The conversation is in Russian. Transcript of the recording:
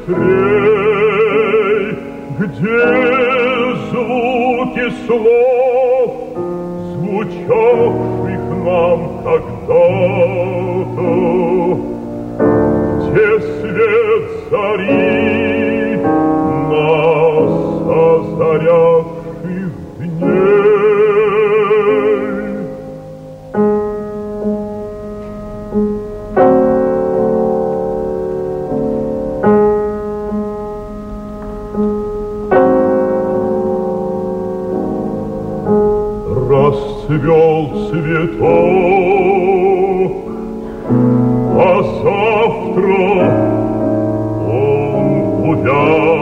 быстрей, где звуки слов, звучавших нам когда-то, где свет зари нас озарявших дней. Расцвел цветок, а завтра он гуляет.